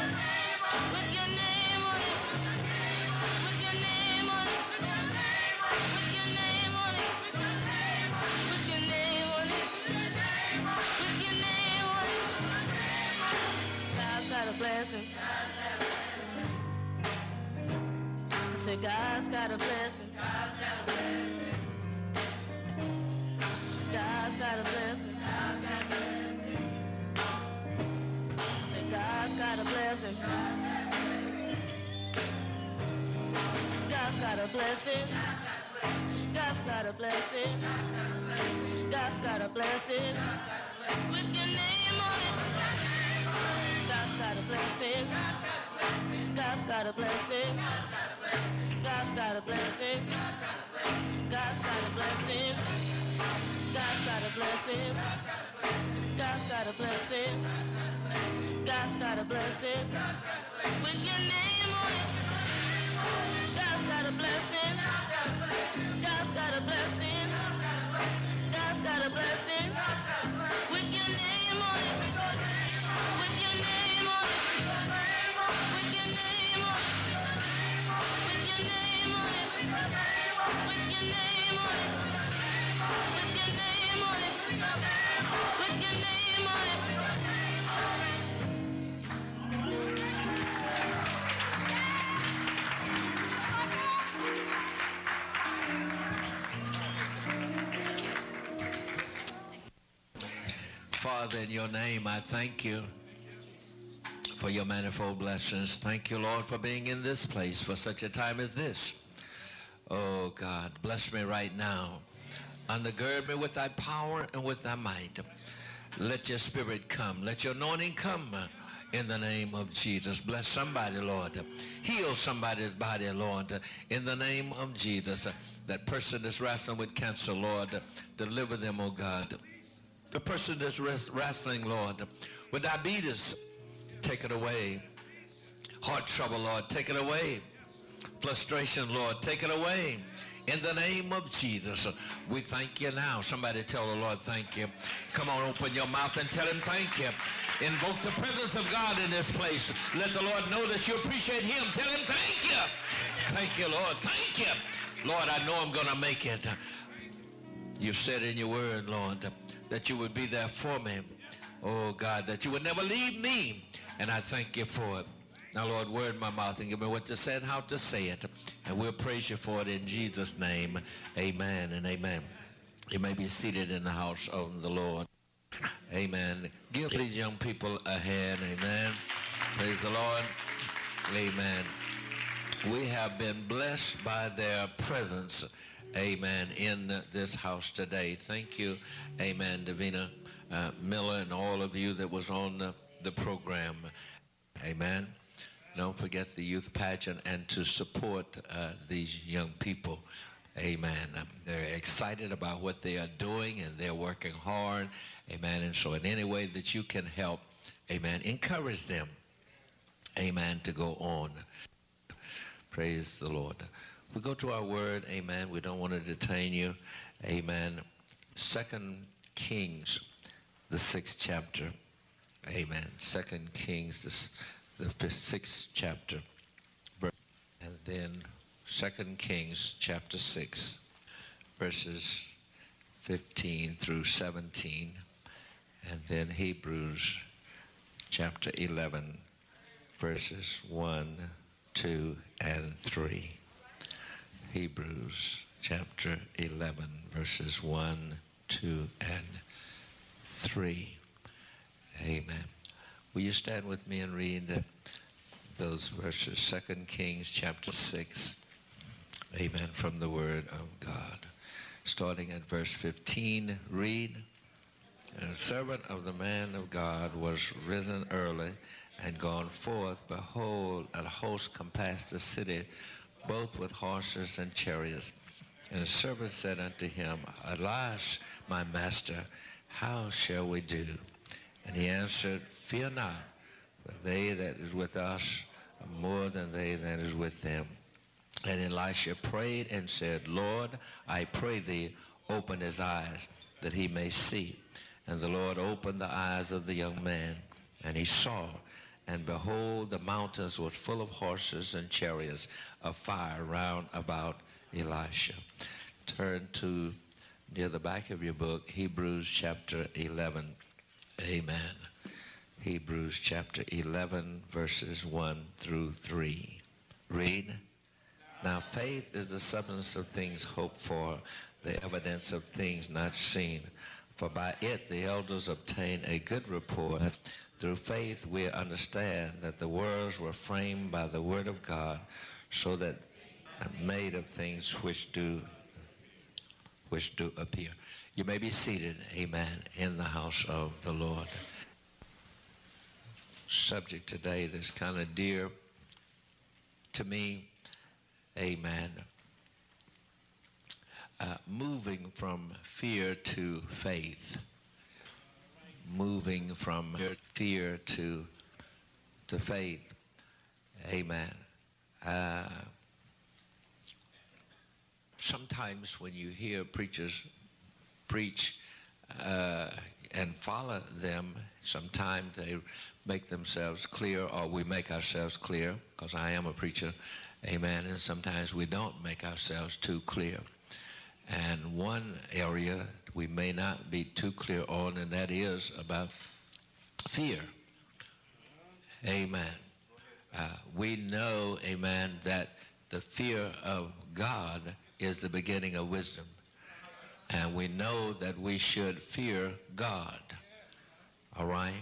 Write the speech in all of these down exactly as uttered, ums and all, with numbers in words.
With your name on it. With your name on it. With your name on it. With your name on it. With your name on it. God's got a blessing. I said God's got a blessing. God's got a blessing. blessing. God's got a blessing. God's got a blessing. With your name on it. God's got a blessing. God's got a blessing. God's got a blessing. God's got a blessing. God's got a blessing. God's got a blessing. God's got a blessing. With your name on it. God's got a blessing. God's got a blessing. God's got a blessing. With your name on it. With your name on it. With your name on it. With your name on it. With your name on it. With your name on it. With your name on it. Father, in your name, I thank you for your manifold blessings. Thank you, Lord, for being in this place for such a time as this. Oh, God, bless me right now. Undergird me with thy power and with thy might. Let your spirit come. Let your anointing come in the name of Jesus. Bless somebody, Lord. Heal somebody's body, Lord, in the name of Jesus. That person that's wrestling with cancer, Lord, deliver them, oh God. The person that's wrestling, Lord, with diabetes, take it away. Heart trouble, Lord, take it away. Frustration, Lord, take it away. In the name of Jesus, we thank you now. Somebody tell the Lord thank you. Come on, open your mouth and tell him thank you. Invoke the presence of God in this place. Let the Lord know that you appreciate him. Tell him thank you. Thank you, Lord. Thank you. Lord, I know I'm going to make it. You said in your word, Lord, that you would be there for me. Oh, God, that you would never leave me. And I thank you for it. Now, Lord, word my mouth and give me what to say and how to say it. And we'll praise you for it in Jesus' name. Amen and amen. You may be seated in the house of the Lord. Amen. Give these young people a hand. Amen. Praise the Lord. Amen. We have been blessed by their presence. Amen. In this house today. Thank you. Amen. Davina uh, Miller and all of you that was on the, the program. Amen. Don't forget the youth pageant and to support uh, these young people. Amen. Um, they're excited about what they are doing and they're working hard. Amen. And so in any way that you can help, amen, encourage them. Amen. To go on. Praise the Lord. We go to our word. Amen. We don't want to detain you. Amen. Second Kings, the sixth chapter. Amen. Second Kings, the the sixth chapter, and then Second Kings chapter six, verses fifteen through seventeen, and then Hebrews chapter eleven, verses one, two, and three. Hebrews chapter eleven, verses one, two, and three. Amen. Will you stand with me and read those verses? Second Kings chapter six. Amen. From the word of God. Starting at verse fifteen, read. And a servant of the man of God was risen early and gone forth. Behold, a host compassed the city, both with horses and chariots. And the servant said unto him, Alas, my master, how shall we do? And he answered, Fear not, for they that is with us are more than they that is with them. And Elisha prayed and said, Lord, I pray thee, open his eyes, that he may see. And the Lord opened the eyes of the young man, and he saw. And behold, the mountains were full of horses and chariots of fire round about Elisha. Turn to, near the back of your book, Hebrews chapter eleven. Amen. Hebrews chapter eleven, verses one through three. Read. Now faith is the substance of things hoped for, the evidence of things not seen. For by it the elders obtained a good report. Through faith we understand that the worlds were framed by the word of God, so that made of things which do which do appear. You may be seated, amen, in the house of the Lord. Subject today that's kind of dear to me, amen. Uh, moving from fear to faith. Moving from fear to, to faith, amen. Uh, sometimes when you hear preachers preach uh, and follow them, sometimes they make themselves clear, or we make ourselves clear, because I am a preacher, amen, and sometimes we don't make ourselves too clear. And one area we may not be too clear on, and that is about fear. Amen. Uh, we know, amen, that the fear of God is the beginning of wisdom. And we know that we should fear God. All right?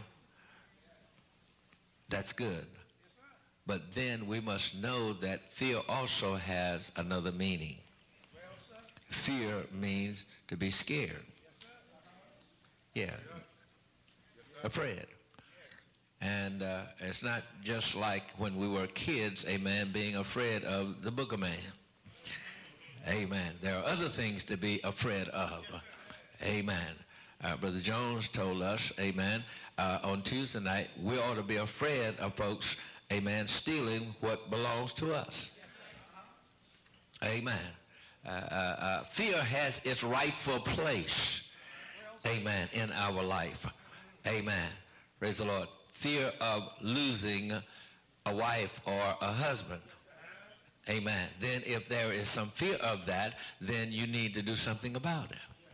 That's good. But then we must know that fear also has another meaning. Fear means to be scared. Yeah. Afraid. And uh, it's not just like when we were kids, amen, being afraid of the boogeyman. Amen. There are other things to be afraid of. Amen. Uh, Brother Jones told us, amen, uh, on Tuesday night, we ought to be afraid of folks, amen, stealing what belongs to us. Amen. Uh, uh, uh, fear has its rightful place, amen, in our life. Amen. Praise the Lord. Fear of losing a wife or a husband. Amen. Then if there is some fear of that, then you need to do something about it.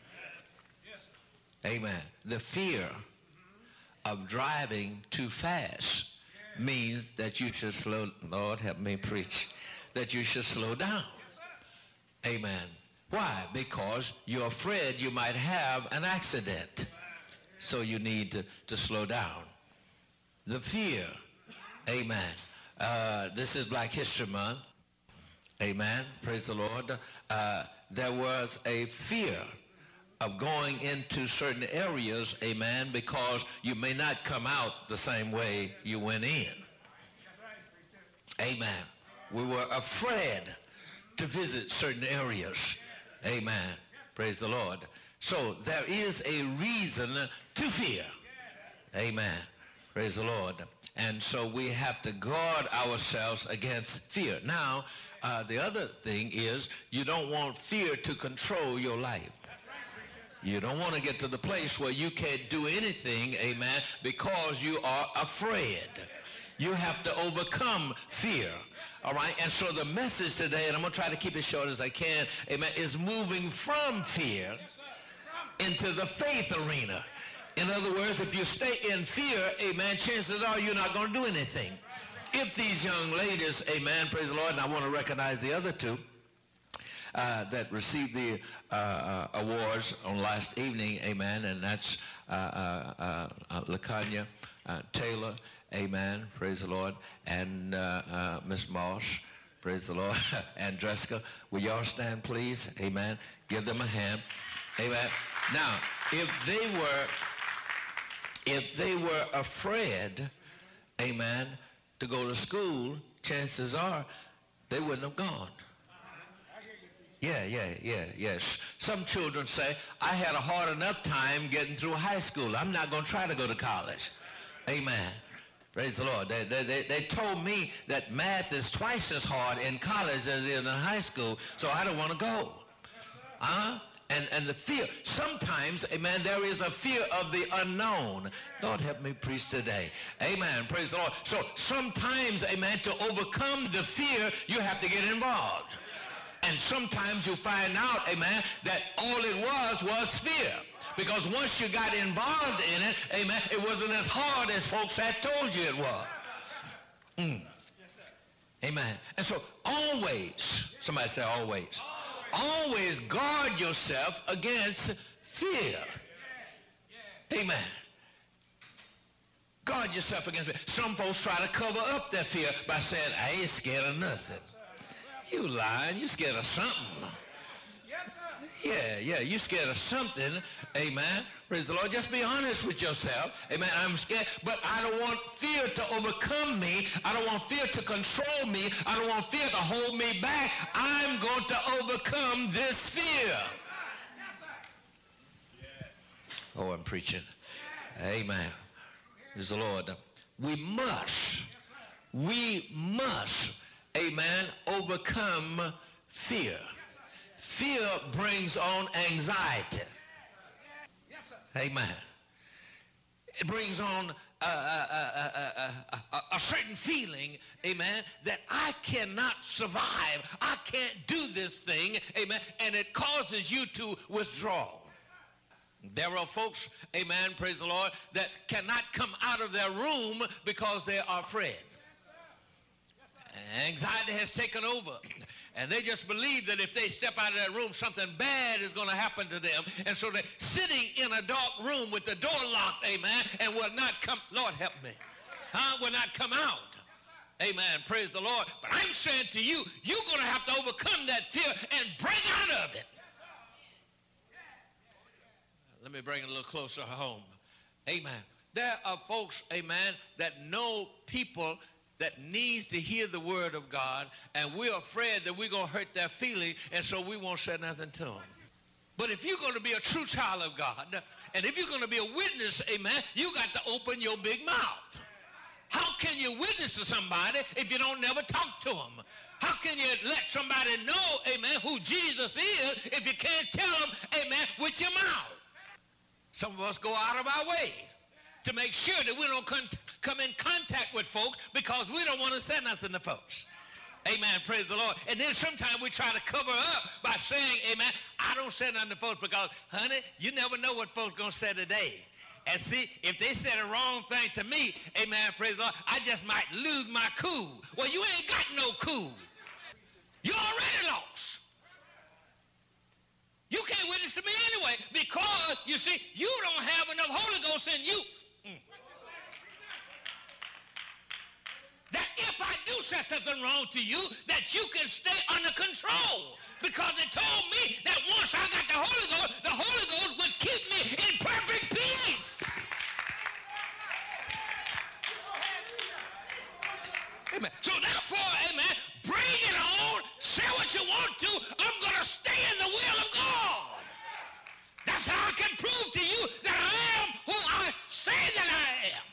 Amen. The fear of driving too fast means that you should slow, Lord help me preach, that you should slow down. Amen. Why? Because you're afraid you might have an accident. So you need to, to slow down. The fear. Amen. Uh, this is Black History Month. Amen. Praise the Lord. Uh, there was a fear of going into certain areas, amen, because you may not come out the same way you went in. Amen. We were afraid to visit certain areas. Amen. Praise the Lord. So there is a reason to fear. Amen. Praise the Lord. And so we have to guard ourselves against fear. Now, uh, the other thing is you don't want fear to control your life. You don't want to get to the place where you can't do anything, amen, because you are afraid. You have to overcome fear, all right? And so the message today, and I'm going to try to keep it short as I can, amen, is moving from fear into the faith arena. In other words, if you stay in fear, amen, chances are you're not going to do anything. If these young ladies, amen, praise the Lord, and I want to recognize the other two, Uh, that received the uh, uh, awards on last evening, amen, and that's uh, uh, uh, LaKanya uh, Taylor, amen, praise the Lord, and uh, uh, Miss Moss, praise the Lord, and Jessica. Will y'all stand, please? Amen. Give them a hand. Amen. Now, if they were, if they were afraid, amen, to go to school, chances are they wouldn't have gone. Yeah, yeah, yeah, yes. Some children say, I had a hard enough time getting through high school. I'm not going to try to go to college. Amen. Praise the Lord. They, they, they, they told me that math is twice as hard in college as it is in high school, so I don't want to go. Uh-huh. And, and the fear. Sometimes, amen, there is a fear of the unknown. Lord, help me preach today. Amen. Praise the Lord. So sometimes, amen, to overcome the fear, you have to get involved. And sometimes you find out, amen, that all it was was fear. Because once you got involved in it, amen, it wasn't as hard as folks had told you it was. Mm. Amen. And so always, somebody say always, always guard yourself against fear. Amen. Guard yourself against fear. Some folks try to cover up their fear by saying, I ain't scared of nothing. You lying. You scared of something. Yeah, yeah, you scared of something, amen. Praise the Lord. Just be honest with yourself, amen. I'm scared, but I don't want fear to overcome me. I don't want fear to control me. I don't want fear to hold me back. I'm going to overcome this fear. Oh, I'm preaching. Amen. Praise the Lord. We must, we must, amen, overcome fear. Fear brings on anxiety. Amen. It brings on a, a, a, a, a, a certain feeling, amen, that I cannot survive. I can't do this thing, amen, and it causes you to withdraw. There are folks, amen, praise the Lord, that cannot come out of their room because they are afraid. Anxiety has taken over. And they just believe that if they step out of that room, something bad is going to happen to them. And so they're sitting in a dark room with the door locked, amen, and will not come, Lord help me, huh, will not come out. Amen, praise the Lord. But I'm saying to you, you're going to have to overcome that fear and break out of it. Let me bring it a little closer home. Amen. There are folks, amen, that know people that needs to hear the word of God, and we're afraid that we're going to hurt their feelings, and so we won't say nothing to them. But if you're going to be a true child of God, and if you're going to be a witness, amen, you got to open your big mouth. How can you witness to somebody if you don't never talk to them? How can you let somebody know, amen, who Jesus is if you can't tell them, amen, with your mouth? Some of us go out of our way to make sure that we don't con- come in contact with folks because we don't want to say nothing to folks. Amen, praise the Lord. And then sometimes we try to cover up by saying, amen, I don't say nothing to folks because, honey, you never know what folks going to say today. And see, if they say the wrong thing to me, amen, praise the Lord, I just might lose my cool. Well, you ain't got no cool. You already lost. You can't witness to me anyway because, you see, you don't have enough Holy Ghost in you. Mm. That if I do say something wrong to you, that you can stay under control. Because it told me that once I got the Holy Ghost, the Holy Ghost would keep me in perfect peace. Amen. So therefore, amen, bring it on, say what you want to, I'm going to stay in the will of God. That's how I can prove to you that I am who I say that I am.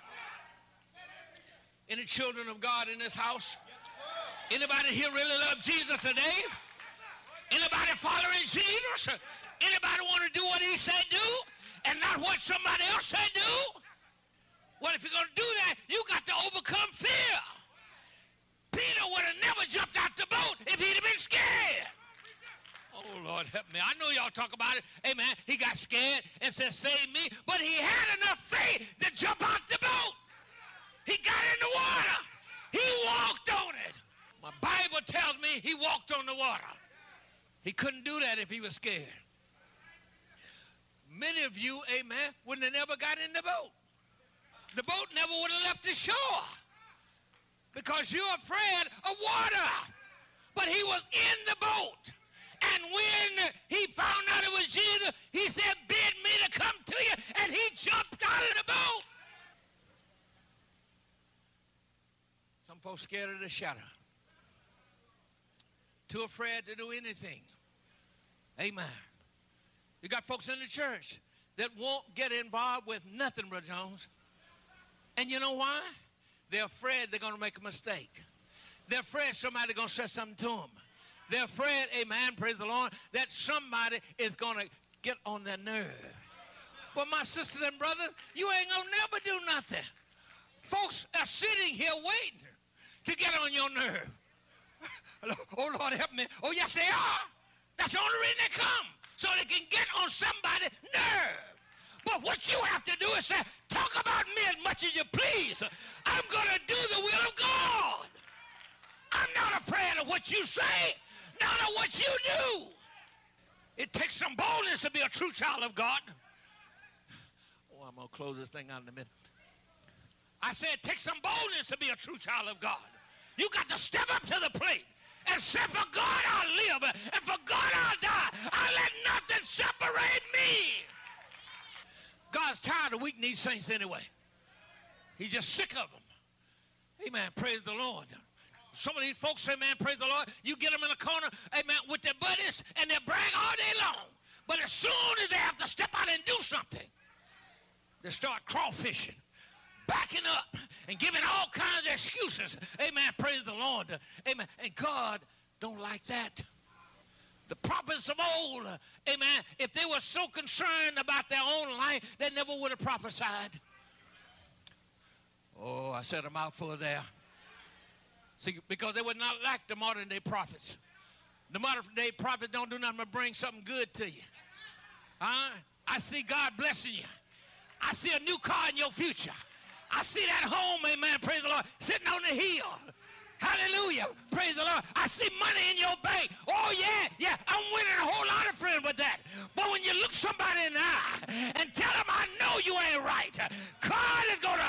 Any children of God in this house? Anybody here really love Jesus today? Anybody following Jesus? Anybody want to do what he said do and not what somebody else said do? Well, if you're going to do that, you got to overcome fear. Peter would have never jumped out the boat if he'd have been scared. Oh, Lord, help me. I know y'all talk about it. Amen. He got scared and said, save me. But he had enough faith to jump out the boat. He got in the water. He walked on it. My Bible tells me he walked on the water. He couldn't do that if he was scared. Many of you, amen, wouldn't have never got in the boat. The boat never would have left the shore because you're afraid of water. But he was in the boat. And when he found out it was Jesus, he said, bid me to come to you. And he jumped out of the boat. Some folks scared of the shadow. Too afraid to do anything. Amen. You got folks in the church that won't get involved with nothing, Brother Jones. And you know why? They're afraid they're going to make a mistake. They're afraid somebody's going to say something to them. They're afraid, amen, praise the Lord, that somebody is going to get on their nerve. Well, my sisters and brothers, you ain't going to never do nothing. Folks are sitting here waiting to get on your nerve. Oh, Lord, help me. Oh, yes, they are. That's the only reason they come, so they can get on somebody's nerve. But what you have to do is say, talk about me as much as you please. I'm going to do the will of God. I'm not afraid of what you say, not of what you do. It takes some boldness to be a true child of God. Oh, I'm going to close this thing out in a minute. I said it takes some boldness to be a true child of God. You got to step up to the plate and said, for God I'll live, and for God I'll die. I'll let nothing separate me. God's tired of weak kneed saints anyway. He's just sick of them. Amen. Praise the Lord. Some of these folks say, man, praise the Lord. You get them in a corner, amen, with their buddies, and they brag all day long. But as soon as they have to step out and do something, they start crawfishing, backing up, and giving all kinds of excuses. Amen. Praise the Lord. Amen. And God don't like that. The prophets of old, amen, if they were so concerned about their own life, they never would have prophesied. Oh, I said a mouthful there. See, because they were not like the modern day prophets. The modern day prophets don't do nothing but bring something good to you. Huh? I see God blessing you. I see a new car in your future. I see that home, amen, praise the Lord, sitting on the hill. Hallelujah, praise the Lord. I see money in your bank. Oh, yeah, yeah, I'm winning a whole lot of friends with that. But when you look somebody in the eye and tell them, I know you ain't right, God is going to...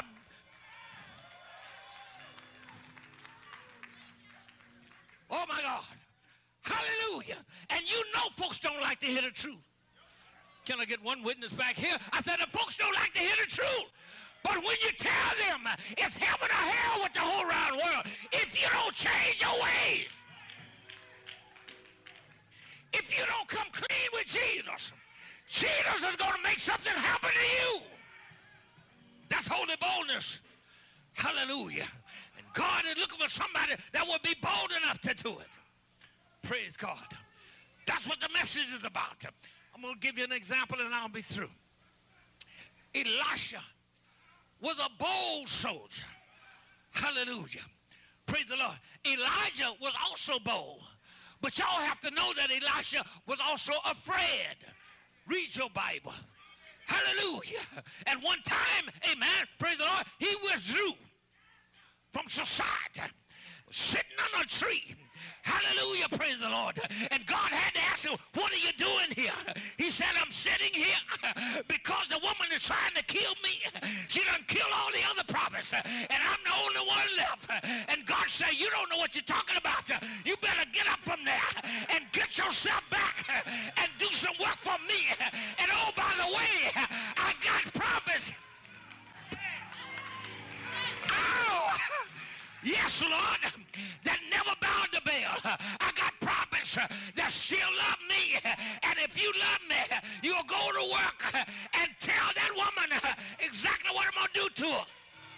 Oh, my God. Hallelujah. And you know folks don't like to hear the truth. Can I get one witness back here? I said the folks don't like to hear the truth. But when you tell them it's heaven or hell with the whole round world, if you don't change your ways, if you don't come clean with Jesus, Jesus is going to make something happen to you. That's holy boldness. Hallelujah. And God is looking for somebody that will be bold enough to do it. Praise God. That's what the message is about. I'm going to give you an example and I'll be through. Elisha was a bold soldier. Hallelujah. Praise the Lord. Elijah was also bold. But y'all have to know that Elisha was also afraid. Read your Bible. Hallelujah. At one time, amen, praise the Lord, he withdrew from society, sitting on a tree. Hallelujah, praise the Lord. And God had to ask him, what are you doing here? He said, I'm sitting here because the woman is trying to kill me. She done killed all the other prophets, and I'm the only one left. And God said, you don't know what you're talking about. You better get up from there and get yourself back and do some work for me. And oh, by the way, I got prophets. Oh! Yes, Lord, that never bowed the bell. I got prophets that still love me. And if you love me, you'll go to work and tell that woman exactly what I'm going to do to her.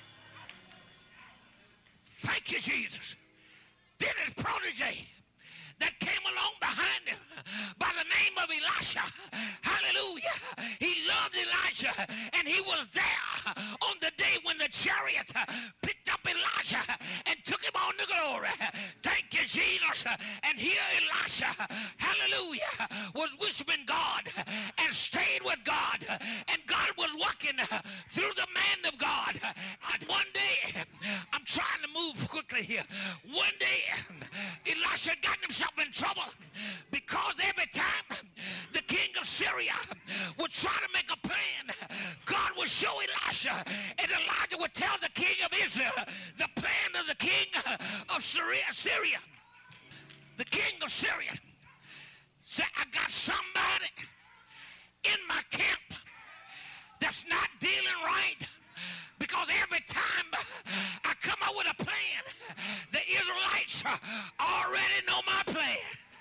Thank you, Jesus. Then his protege that came along behind him by the name of Elisha. Hallelujah. He loved Elijah, and he was there on the day when the chariot picked up Elijah and took him on to glory. Thank you, Jesus. And here Elisha, hallelujah, was worshiping God and stayed with God, and God was working through the man of God. And one day, I'm trying to move quickly here. One day, Elisha got himself in trouble because every time the king of Syria would try to make a plan, God would show Elisha, and Elijah would tell the king of Israel the plan of the king of Syria. Syria. The king of Syria said, I got somebody in my camp that's not dealing right, because every time I come up with a plan, the Israelites already know my plan.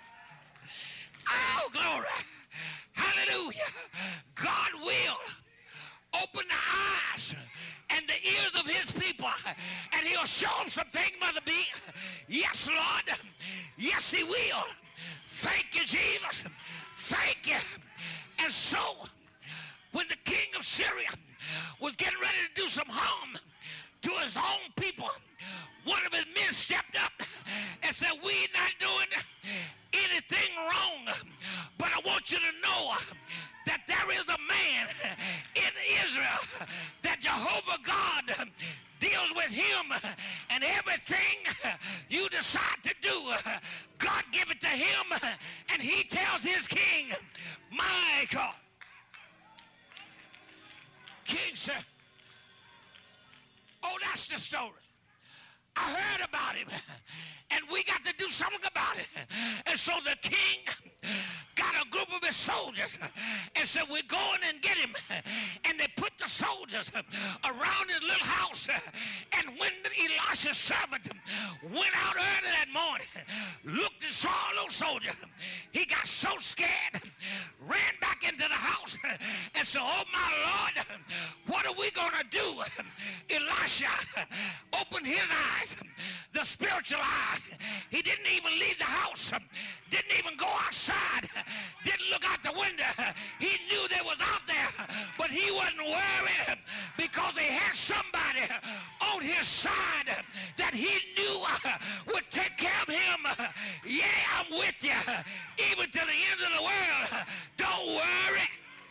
Oh, glory. Hallelujah. God will open the eyes and the ears of his people, and he'll show them some things, Mother B. Yes, Lord. Yes, he will. Thank you, Jesus. Thank you. And so, when the king of Syria was getting ready to do some harm to his own people, one of his men stepped up and said, we're not doing anything wrong, but I want you to know that there is a man in Israel that Jehovah God deals with him, and everything you decide to do, God give it to him, and he tells his king, my God. King said, oh, that's the story. I heard about him, and we got to do something about it. And so the king got a group of his soldiers and said, we're going and get him. And they put the soldiers around his little house. And when Elisha's servant went out early that morning, looked and saw all those soldiers, he got so scared, ran back into the house and said, oh my Lord, what are we going to do? Elisha opened his eyes, the spiritual eye. He didn't even leave the house, didn't even go outside, didn't look out the window. He knew they was out there, but he wasn't worried because he had somebody on his side that he knew would take care of him. Yeah, I'm with you, even to the ends of the world. Don't worry.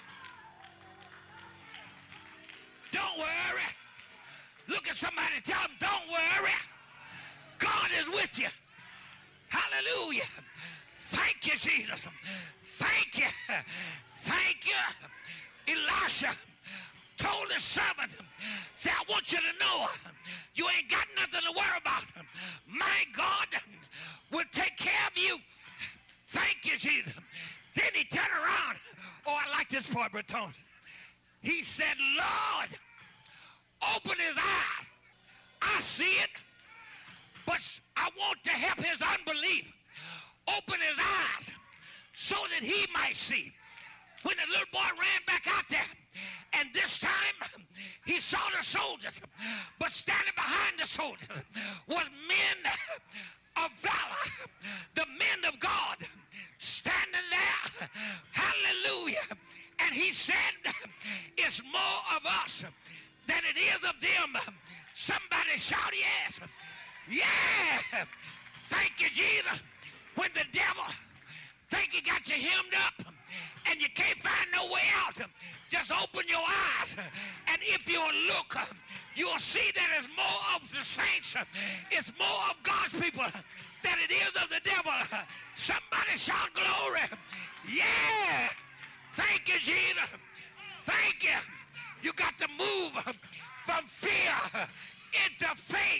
Don't worry. Look at somebody and tell them, don't worry. God is with you. Hallelujah. Thank you, Jesus. Thank you. Thank you. Elisha told his servant, say, I want you to know you ain't got nothing to worry about. My God will take care of you. Thank you, Jesus. Then he turned around. Oh, I like this part, Breton. He said, Lord, open his eyes. I see it, but I want to help his unbelief. Open his eyes so that he might see. When the little boy ran back out there, and this time he saw the soldiers, but standing behind the soldiers was men of valor, the men of God, standing there. Hallelujah. And he said, it's more of us than it is of them. Somebody shout yes. Yeah. Thank you, Jesus. When the devil think he got you hemmed up and you can't find no way out, just open your eyes. And if you'll look, you'll see that it's more of the saints, it's more of God's people than it is of the devil. Somebody shout glory. Yeah. Thank you, Jesus. Thank you. You got to move from fear into faith.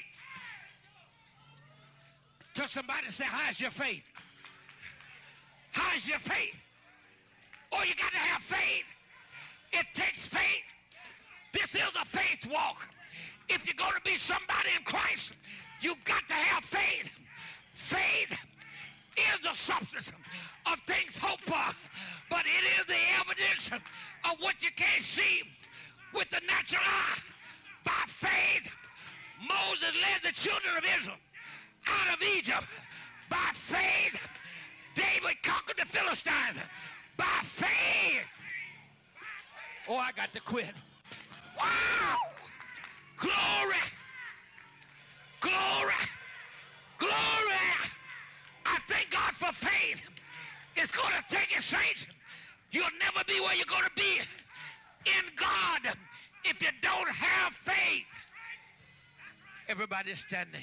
Tell somebody, say, how's your faith? How's your faith? Oh, you got to have faith. It takes faith. This is a faith walk. If you're going to be somebody in Christ, you've got to have faith. Faith is the substance of things hoped for, but it is the evidence of what you can't see with the natural eye. By faith, Moses led the children of Israel out of Egypt. By faith, David conquered the Philistines. By faith. Oh, I got to quit. Wow! Glory! Glory! Glory! I thank God for faith. It's going to take it, saints. You'll never be where you're going to be in God if you don't have faith. Everybody's standing.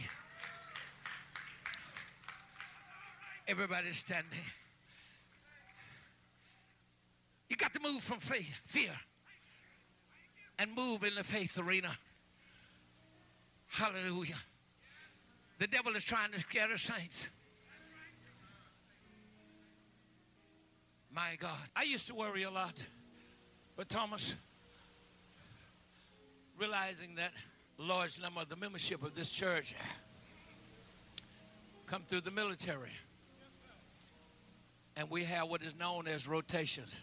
Everybody's standing. You got to move from faith, fear and move in the faith arena. Hallelujah. The devil is trying to scare the saints. My God. I used to worry a lot. But Thomas, realizing that a large number of the membership of this church come through the military. And we have what is known as rotations.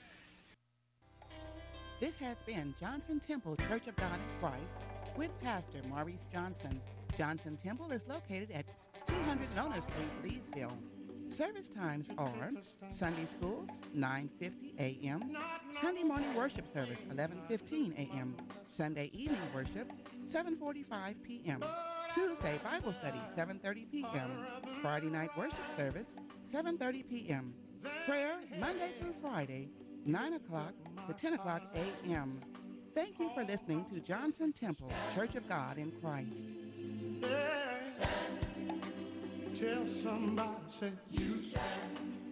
This has been Johnson Temple Church of God in Christ with Pastor Maurice Johnson. Johnson Temple is located at two hundred Nona Street, Leesville. Service times are Sunday schools, nine fifty a m Sunday morning worship service, eleven fifteen a m Sunday evening worship, seven forty-five p m Tuesday Bible study, seven thirty p m Friday night worship service, seven thirty p m Prayer, Monday through Friday, nine o'clock to ten o'clock a m Thank you for listening to Johnson Temple, Church of God in Christ. Tell somebody, say, you stand.